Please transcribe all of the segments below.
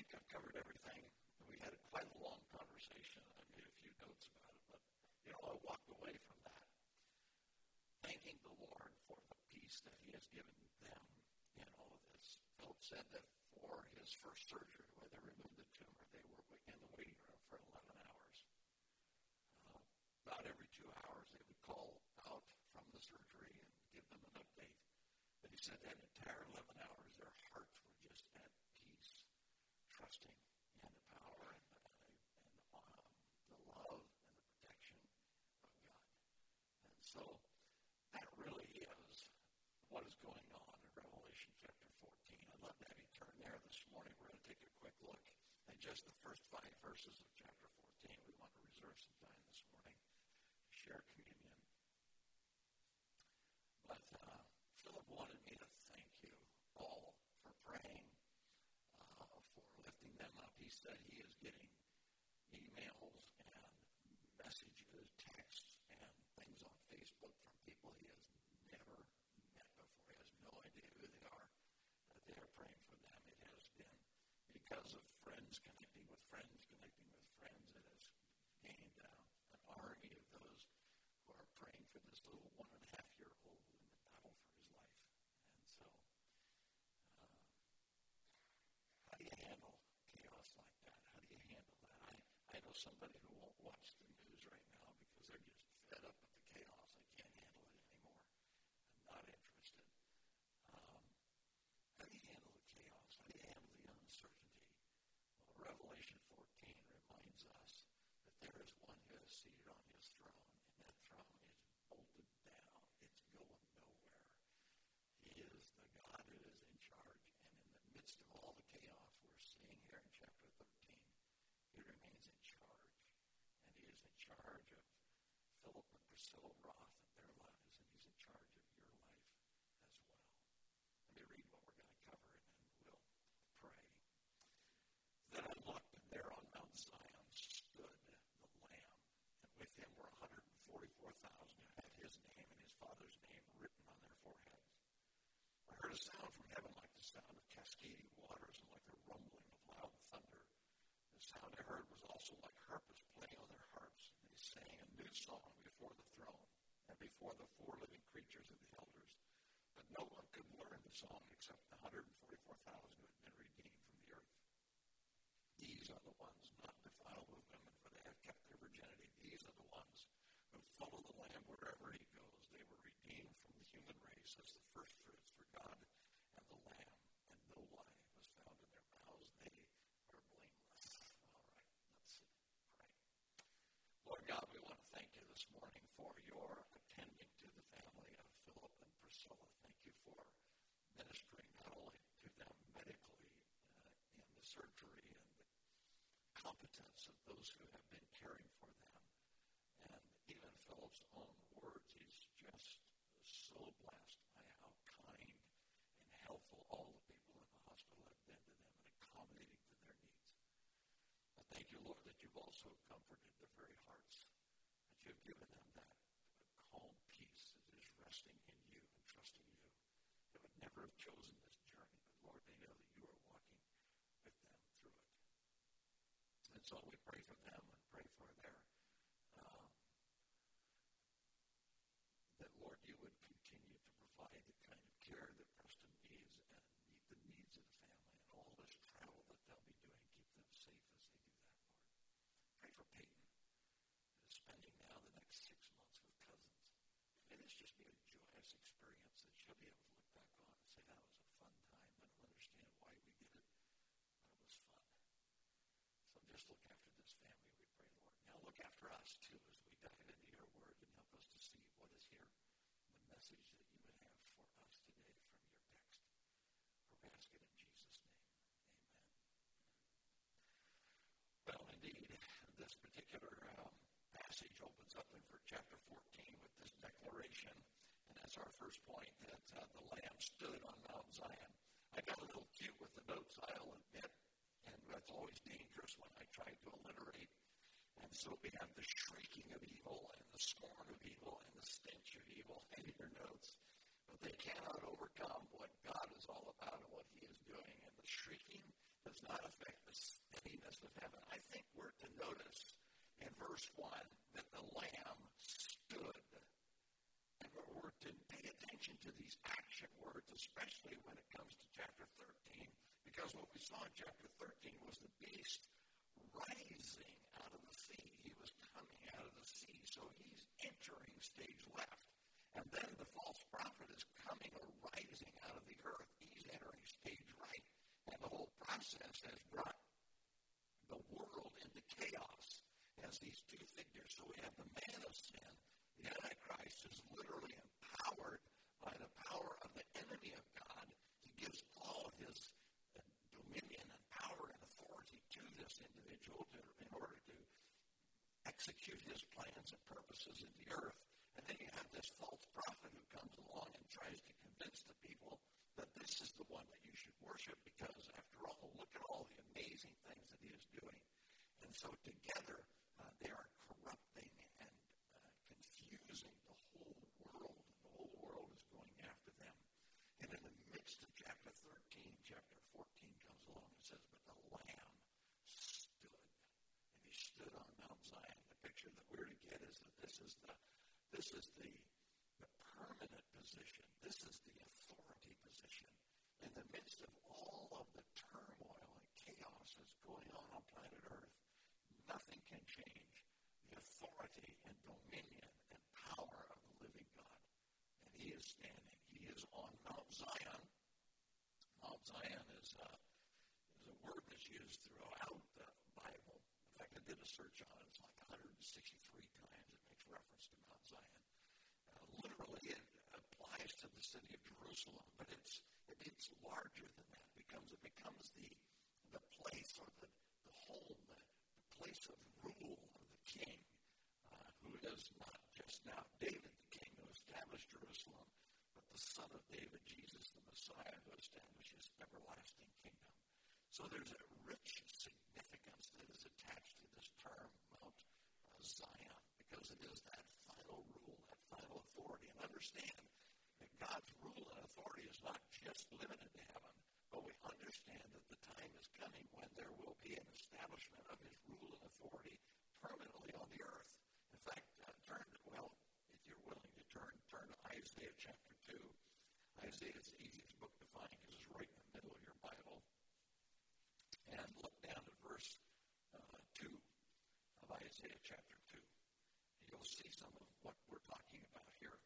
think I've covered everything. We had quite a long conversation. I made a few notes about it, but, I walked away from that, thanking the Lord for the peace that he has given them in all of this. Philip said that for his first surgery, where they removed the tumor, they were in the waiting room for 11 hours. About every 2 hours, they would call out from the surgery and give them an update. But he said that entire 11 hours, their hearts were just at peace, trusting in the power and the love and the protection of God. And so that really is what is going on in Revelation chapter 14. I'd love to have you turn there this morning. We're going to take a quick look at just the first 5 verses of chapter 14. We want to reserve some time this morning to share communion. But Philip wanted me to thank you all for praying, for lifting them up. He said he is getting emails and messages, texts, and things on Facebook from people he has never met before. He has no idea who they are, that they are praying for them. It has been because of friends connecting with friends. It has gained an army of those who are praying for this little 1.5-year-old in the battle for his life. And so, how do you handle chaos like that? How do you handle that? I know somebody who won't watch the news right now because they're just fed up with the chaos. I can't handle it anymore. I'm not interested. How do you handle the chaos? How do you handle the uncertainty? Well, Revelation 14 reminds us that there is one who is seated on his throne, and that throne is bolted down. It's going nowhere. He is the God who is in charge, and in the midst of all the chaos we're seeing here in chapter 13, he remains in charge, and he is in charge of Philip and Priscilla Roth and their lives, and he's in charge of your life as well. Let me read what we're going to cover, and then we'll pray. Then I looked, and there on Mount Zion stood the Lamb, and with him were 144,000 who had his name and his Father's name written on their foreheads. I heard a sound from heaven like the sound of cascading waters and like the rumbling of loud thunder. The sound I heard was also like harpists playing on their harps, and they sang a new song before the throne and before the 4 living creatures and the elders. But no one could learn the song except the 144,000 who had been redeemed from the earth. These are the ones not defiled with women, for they have kept their virginity. These are the ones who follow the Lamb wherever he goes. They were redeemed from the human race as the first fruits for God and the Lamb, and no lie was found in their mouths. They are blameless. All right, let's pray. Lord God, we want to thank you this morning for your attending to the family of Philip and Priscilla. Thank you for ministering not only to them medically in the surgery and the competence of those who have been caring for them. And even Philip's own words, he's just so blessed by how kind and helpful all the people in the hospital have been to them and accommodating to their needs. I thank you, Lord, that you've also comforted their very hearts, that you've given them that calm peace that is resting in you and trusting you. They would never have chosen this journey, but Lord, they know that you are walking with them through it. And so we pray for them and pray for their, that Lord, you would continue to provide the kind of care that Preston needs and meet the needs of the family and all this travel that they'll be doing. Keep them safe as they do that, Lord. Pray for Peyton, who is spending now the next 6 months with cousins. May this just be a joyous experience that she'll be able to look back on and say, that was a fun time. I don't understand why we did it, but it was fun. So just look after this family, we pray, Lord. Now look after us, too, as we dive into your word and help us to see what is here, the message that you would have for us today from your text. For we ask it in Jesus' name. Amen. Well, indeed, this particular passage opens up in chapter 14 with this declaration, and that's our first point, that the Lamb stood on Mount Zion. I got a little cute with the notes, I'll admit, and that's always dangerous when I try to alliterate. And so we have the shrieking of evil and the scorn of evil and the stench of evil in your notes. But they cannot overcome what God is all about and what he is doing. And the shrieking does not affect the steadiness of heaven. I think we're to notice in verse 1 that the Lamb stood. And we're to pay attention to these action words, especially when it comes to chapter 13, because what we saw in chapter 13 was the beast rising out of the sea. He was coming out of the sea, so he's entering stage left. And then the false prophet is coming or rising out of the earth. He's entering stage right. And the whole process has brought the world into chaos as these two figures. So we have the man of sin. The Antichrist is literally empowered by the power of the enemy of God. He gives all of his dominion and power and authority to this individual in order to execute his plans and purposes in the earth. And then you have this false prophet who comes along and tries to convince the people that this is the one that you should worship because, after all, look at all the amazing things that he is doing. And so together, they are corrupting and confusing the whole world. And the whole world is going after them. And in the midst of chapter 13, chapter 14 comes along and says, but the Lamb stood. And he stood on Mount Zion. The picture that we're to get is that this is the permanent position. This is the authority position. In the midst of all of the turmoil and chaos that's going on planet Earth, nothing can change the authority and dominion and power of the living God. And he is standing. He is on Mount Zion. Mount Zion is a word that's used throughout the Bible. In fact, I did a search on it. It's like 163 times it makes reference to Mount Zion. Literally, it applies to the city of Jerusalem, but it's larger than that. It becomes the place or the home, the place of rule of the king, who is not just now David the king who established Jerusalem, but the son of David, Jesus the Messiah, who establishes everlasting kingdom. So there's a rich significance that is attached to this term, Mount Zion, because it is that final rule, that final authority. And understand that God's rule and authority is not just limited to heaven, but we understand that the time is coming when there will be an establishment of his rule and authority permanently on the earth. In fact, if you're willing to turn to Isaiah chapter 2. Isaiah is the easiest book to find because it's right in the middle of your Bible. And look down at verse 2 of Isaiah chapter 2. You'll see some of what we're talking about here.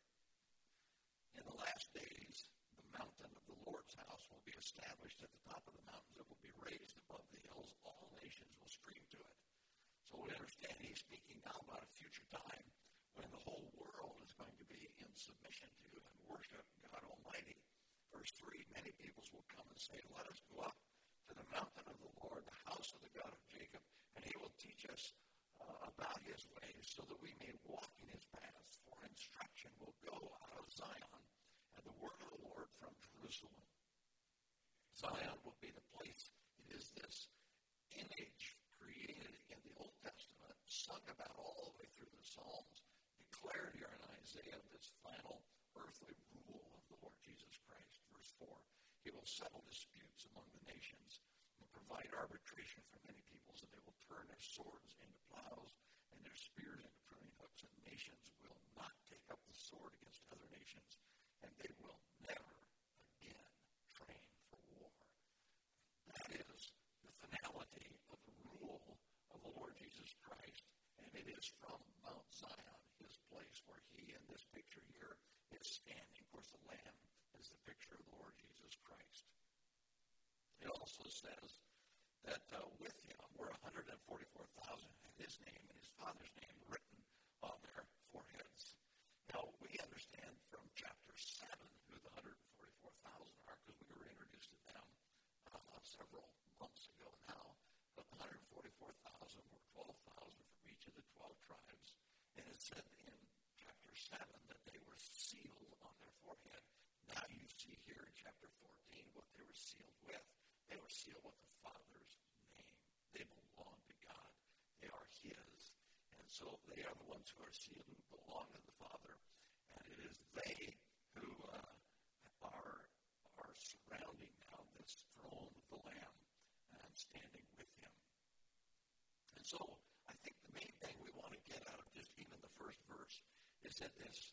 In the last days, the mountain of the Lord's house will be established at the top of the mountains. It will be raised above the hills. All nations will stream to it. So we understand he's speaking now about a future time when the whole world is going to be in submission to and worship God Almighty. Verse 3, many peoples will come and say, let us go up to the mountain of the Lord, the house of the God of Jacob, and he will teach us about his ways so that we may walk in his paths. For instruction will go out of Zion, and the word of the Lord from Jerusalem. Zion will be the place. It is this image created in the Old Testament, sung about all the way through the Psalms, declared here in Isaiah, this final earthly rule of the Lord Jesus Christ. Verse 4, he will settle disputes among the nations and provide arbitration for many peoples, and they will turn their swords into plows and their spears into pruning hooks, and nations will not take up the sword against other nations, and they will never again train for war. That is the finality of the rule of the Lord Jesus Christ, and it is from Mount Zion, his place where he, in this picture here, is standing. Of course, the Lamb is the picture of the Lord Jesus Christ. It also says that with him were 144,000 had his name and his father's name written on their foreheads. Now, we understand from chapter 7 who the 144,000 are because we were introduced to them several months ago now. But the 144,000 were 12,000 from each of the 12 tribes. And it said in chapter 7 that they were sealed on their forehead. Now you see here in chapter 14 what they were sealed with. They were sealed with the Father's name. They belong to God. They are his. And so they are the ones who are sealed, who belong to the Father. And it is they who are surrounding now this throne of the Lamb and standing with him. so I think the main thing we want to get out of just even the first verse is that this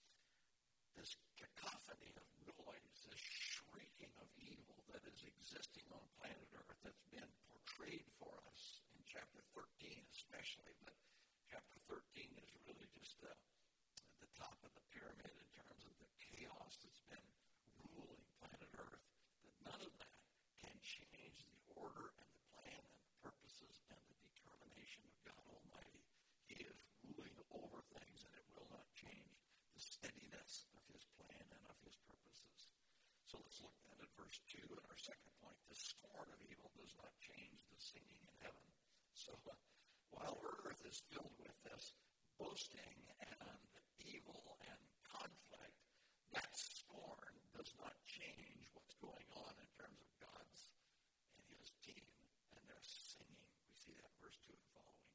cacophony of noise, this shrieking of evil that is existing on planet Earth that's been portrayed for us in chapter 13 especially, but chapter 13 is really just the top of the pyramid in terms of the chaos that's been ruling planet Earth, that none of that can change the order and the plan and the purposes and the determination of God Almighty. He is ruling over things, and it will not change the steadiness of his plan and of his purposes. So let's look then at verse 2 and our second point. The scorn of evil does not change the singing in heaven. So while earth is filled with this boasting and evil and conflict, that scorn does not change what's going on in terms of God's and his team and their singing. We see that in verse 2 and following.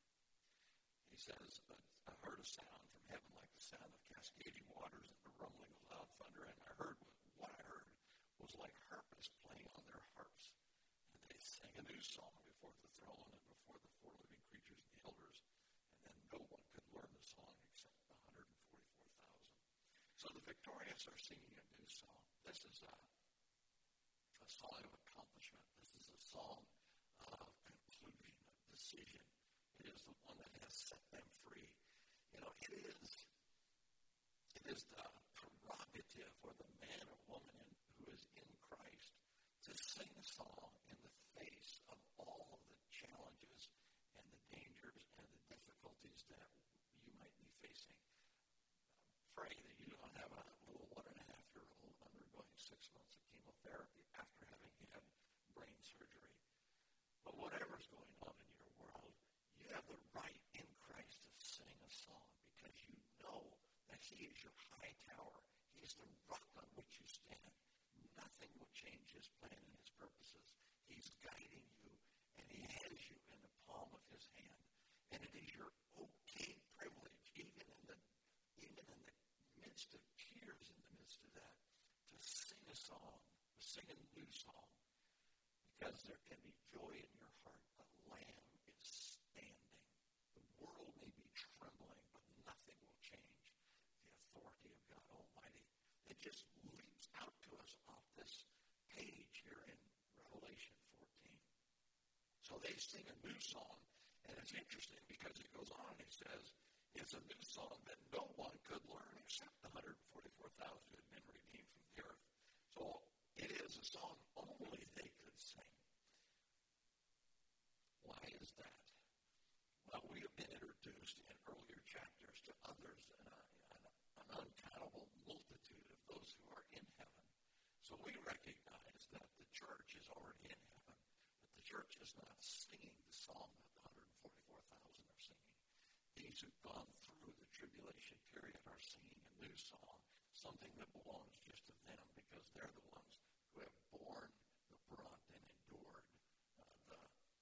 He says, I heard a sound from heaven like the sound of cascading waters and the rumbling of loud thunder, and what I heard was like harpists playing on their harps. And they sang a new song before the throne and before the four living creatures and the elders, and then no one could learn the song except the 144,000. So the victorious are singing a new song. This is a song of accomplishment. This is a song of conclusion, of decision. It is the one that has set them free. You know, it is the prerogative or the man or woman who is in Christ to sing a song in the face of all of the challenges and the dangers and the difficulties that you might be facing. Pray that you don't have a little 1.5-year-old undergoing 6 months of chemotherapy after having had brain surgery. But whatever's going on in your world, you have the right in Christ to sing a song because you know that he is your high tower. He is the rock on which you stand. Nothing will change his plan and his purposes. He's guiding you, and he has you in the palm of his hand. And it is your okay privilege, even in the midst of tears, in the midst of that, to sing a song, to sing a new song, because there can be joy in your heart. The Lamb is standing. The world may be trembling, but nothing will change the authority of God Almighty. It just leaps out to us off this page here in Revelation 14. So they sing a new song, and it's interesting because it goes on. It says, it's a new song that no one could learn except the 144,000 who had been redeemed from the earth. So it is a song only they could sing. Why is that? Well, we have been introduced in earlier chapters to others, an uncountable multitude of those who are in heaven. So we recognize that the church is already in heaven, but the church is not singing the song that the 144,000 are singing. These who've gone through the tribulation period are singing a new song, something that belongs just to them because they're the ones who have borne the brunt and endured the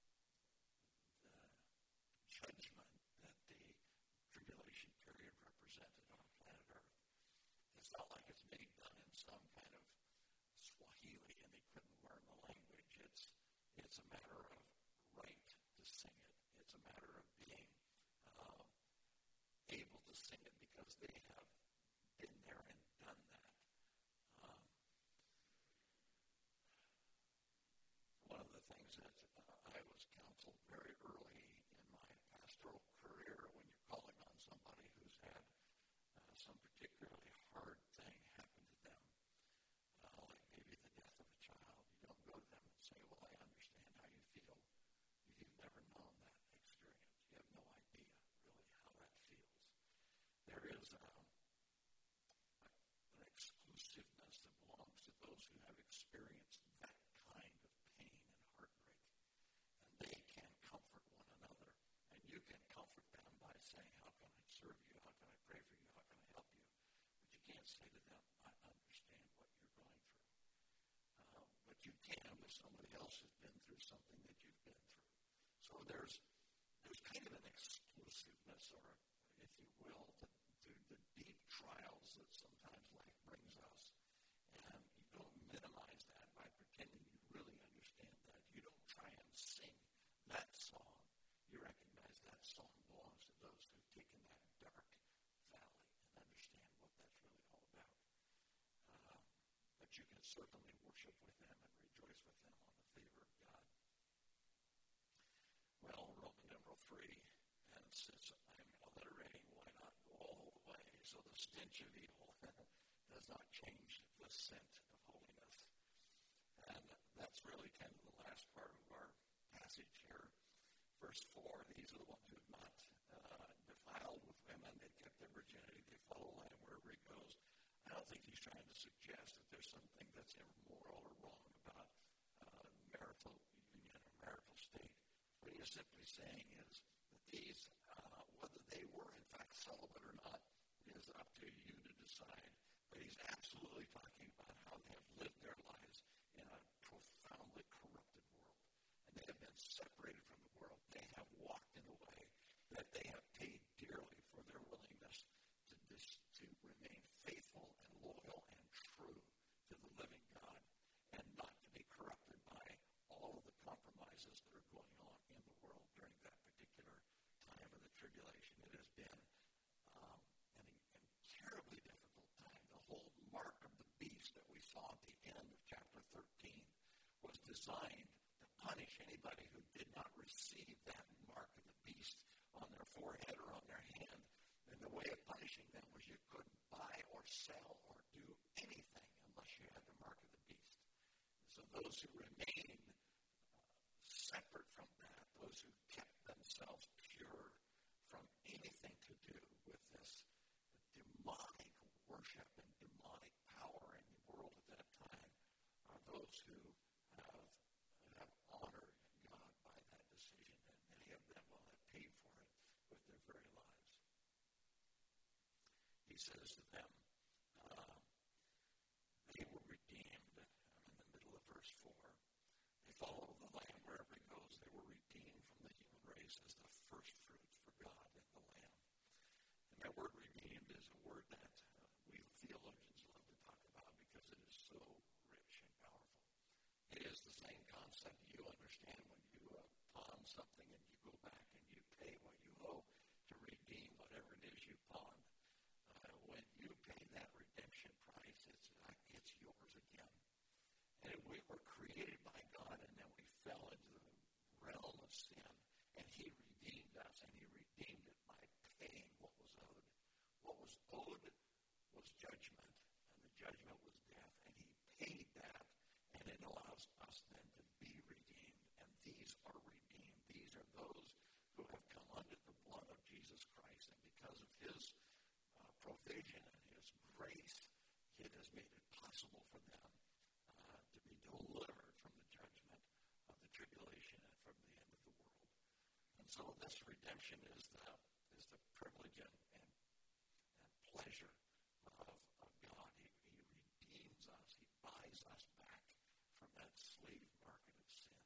judgment that the tribulation period represented on planet Earth. It's not like it's being done in some kind of Swahili and they couldn't learn the language. It's a matter of right to sing it. It's a matter of being able to sing it because they have been there and done that. One of the things that I was counseled very early in my pastoral career when you're calling on somebody who's had some particularly hard thing happen to them, like maybe the death of a child, you don't go to them and say, well, I understand how you feel. You've never known that experience. You have no idea really how that feels. There is an exclusiveness that belongs to those who have experienced that kind of pain and heartbreak. And they can comfort one another. And you can comfort them by saying, how can I serve you? How can I pray for you? How can I help you? But you can't say to them, I understand what you're going through. But you can with somebody else who's been through something that you've been through. So there's kind of an exclusiveness, or if you will, to the deep trials that sometimes life brings us. And you don't minimize that by pretending you really understand that. You don't try and sing that song. You're certainly worship with them and rejoice with them on the favor of God. Well, Roman numeral 3, and since I'm alliterating, why not go all the way? So the stench of evil does not change the scent of holiness. And that's really kind of the last part of our passage here. Verse 4, these are the ones who have not defiled with women. They kept their virginity. They follow the Lamb wherever he goes. I don't think he's trying to suggest that there's something that's immoral or wrong about marital union or marital state. What he is simply saying is that these, whether they were in fact celibate or not, is up to you to decide. But he's absolutely talking about how they have lived their lives in a profoundly corrupted world. And they have been separated from the world. They have walked in a way that they have paid dearly for their willingness to remain faithful and loyal and true to the living God and not to be corrupted by all of the compromises that are going on in the world during that particular time of the tribulation. It has been an terribly difficult time. The whole mark of the beast that we saw at the end of chapter 13 was designed to punish anybody who did not receive that mark of the beast on their forehead or on their hand. And the way of punishing them was you couldn't buy or sell or do anything unless you had the mark of the beast. So those who remained separate from that, those who kept themselves pure from anything to do with this demonic worship and demonic power in the world at that time, are those who have honored God by that decision, and many of them will have paid for it with their very lives. He says to them, they were redeemed. I'm in the middle of verse 4. They follow the Lamb wherever he goes. They were redeemed from the human race as the first fruits for God and the Lamb. And that word redeemed is a word that we theologians love to talk about because it is so rich and powerful. It is the same concept you understand when you pawn something and you go back and you pay what you owe to redeem whatever it is you pawned. When you pay that redemption price, it's yours again. And we were created by God, and then we fell into the realm of sin, and he redeemed us, and he redeemed it by paying what was owed. What was owed was judgment, and the judgment was death, and he paid that, and it allows us then to be redeemed, and these are redeemed. These are those who have come under the blood of Jesus Christ, and because of his provision and his grace, it has made it possible for them to be delivered from the judgment of the tribulation and from the end of the world. And so this redemption is the privilege and pleasure of God. He redeems us. He buys us back from that slave market of sin.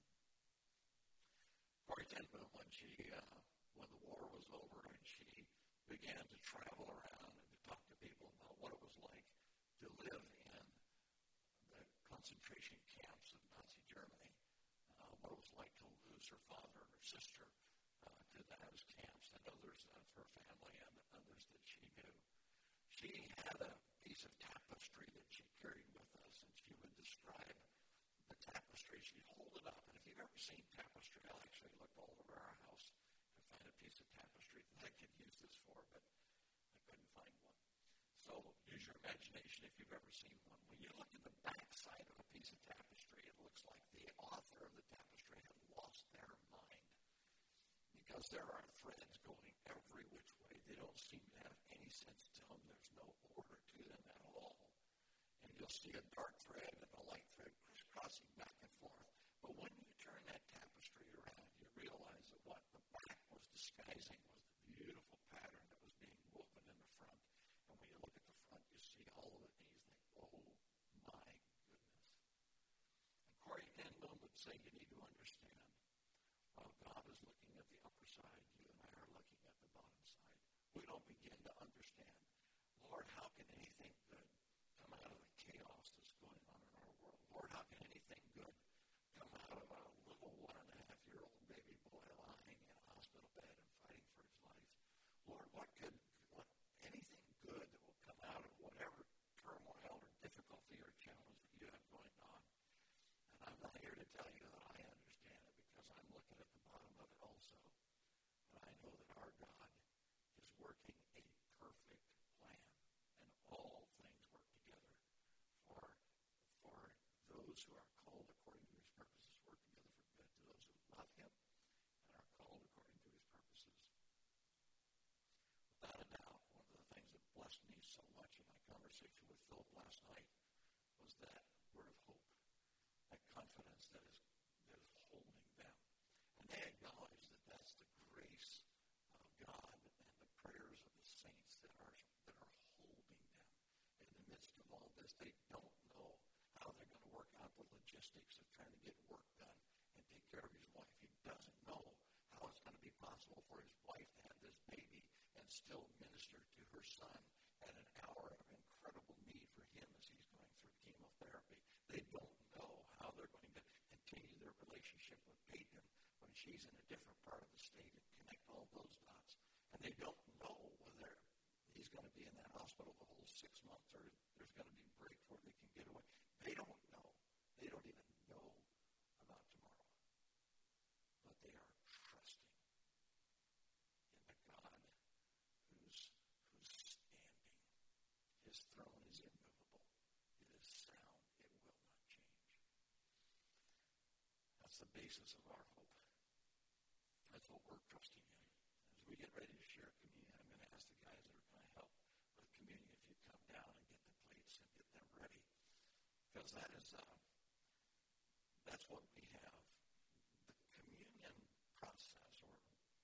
Corrie ten Boom, when the war was over and she began to travel around and to talk to people about what it was like to live in the concentration camps of Nazi Germany, what it was like to lose her father and her sister to those camps, and others of her family and others that she knew. She had a piece of tapestry that she carried with us, and she would describe the tapestry. She'd hold it up, and if you've ever seen tapestry, I actually looked all over our house to find a piece of tapestry that I could use this for, but I couldn't find one. So use your imagination if you've ever seen one. When you look at the back side of a piece of tapestry, it looks like the author of the tapestry had lost their mind because there are threads going every which way. They don't seem to have any sense to them. There's no order to them at all. And you'll see a dark thread and a light thread crisscrossing back and forth. But when you turn that tapestry around, you realize that what the back was disguising was the beautiful pattern that was being woven in the front. And when you look at the front, you see all of it, and you think, oh, my goodness. And Corrie ten Boom would say, you need to understand, while God is looking at the upper side, you and I are looking at the bottom side. We don't begin to understand, Lord, how can anything good come out of the chaos that's going on in our world? Lord, how can anything good come out of a little 1.5-year-old baby boy lying in a hospital bed and fighting for his life? Lord, anything good that will come out of whatever turmoil or difficulty or challenge that you have going are called according to his purposes work together for good to those who love him and are called according to his purposes. Without a doubt, one of the things that blessed me so much in my conversation with Philip last night was that word of hope, that confidence that is holding them. And they acknowledge that that's the grace of God and the prayers of the saints that are holding them in the midst of all this. They don't know how they're going to work out the logistics of trying to get work done and take care of his wife. He doesn't know how it's going to be possible for his wife to have this baby and still minister to her son at an hour of incredible need for him as he's going through chemotherapy. They don't know how they're going to continue their relationship with Peyton when she's in a different part of the state and connect all those dots. And they don't know whether he's going to be in that hospital the whole 6 months or there's going to be a break where they can get away. They don't know. They don't even know about tomorrow. But they are trusting in the God who's standing. His throne is immovable. It is sound. It will not change. That's the basis of our hope. That's what we're trusting in. As we get ready to share communion, I'm going to ask the guys that are going to help with communion if you come down and get the plates and get them ready. Because that's what we have. The communion process or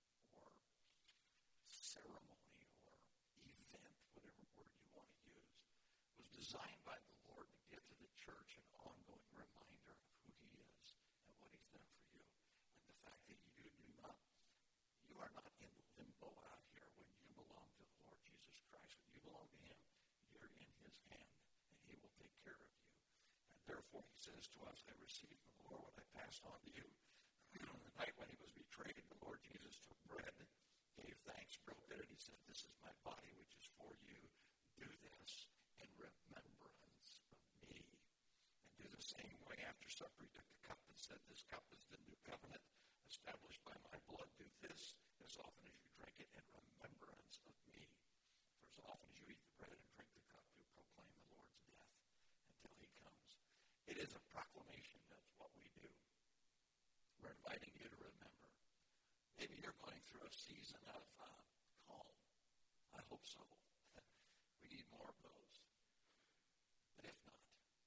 ceremony or event, whatever word you want to use, was designed by the Lord to give to the church an ongoing reminder of who he is and what he's done for you. And the fact that you are not in limbo out here when you belong to the Lord Jesus Christ. When you belong to him, you're in his hand, and he will take care of you. And therefore, he says to us, I received from the Lord what I passed on to you. The night when he was betrayed, the Lord Jesus took bread, gave thanks, broke it, and he said, this is my body, which is for you. Do this in remembrance of me. And do the same way after supper, he took the cup and said, this cup is the new covenant established by my blood. Do this as often as you drink it in remembrance of me. For as often as you eat the bread and drink the cup, you proclaim the Lord's death until he comes. It is a proclamation. That's what we do. We're inviting you to remember. Maybe you're going through a season of calm. I hope so. We need more of those. But if not,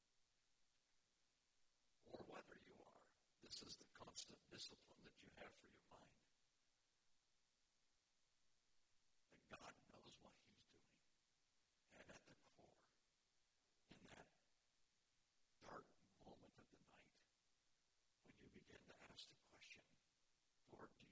or whether you are, this is the constant discipline that you have for your mind. That God knows what he's doing. And at the core, in that dark moment of the night, when you begin to ask the question, Lord, do